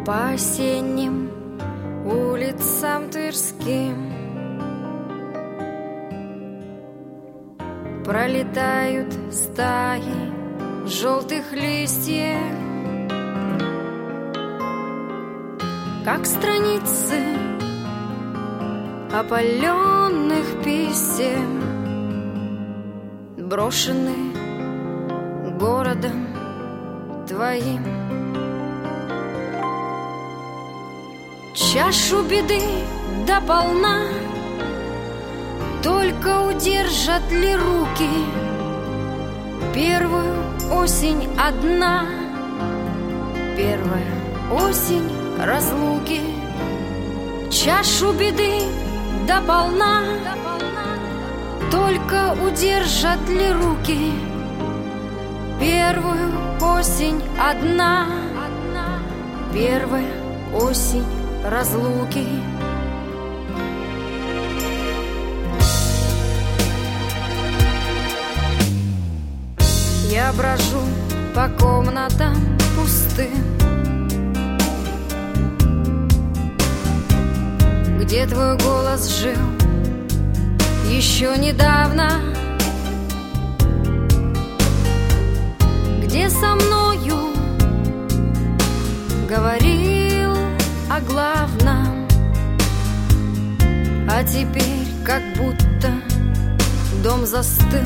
по осенним улицам Тверским пролетают стаи желтых листьев, как страницы опаленных писем, брошены городом твоим. Чашу беды дополна, только удержат ли руки первую осень одна, первая осень разлуки. Чашу беды дополна, только удержат ли руки первую осень одна, первая осень разлуки. Я брожу по комнатам пустым, где твой голос жил еще недавно, где со мною говорил о главном, а теперь как будто дом застыл.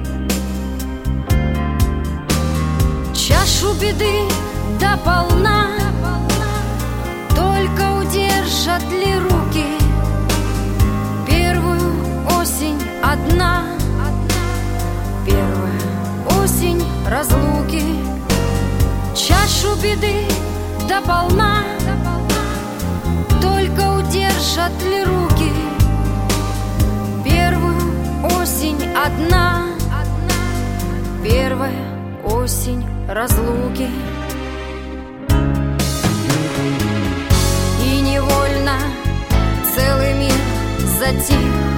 Чашу беды дополна, только удержат ли руки первую осень одна, первая осень разлуки. Чашу беды дополна, только удержат ли руки первую осень одна, первая осень разлуки. И невольно целый мир затих,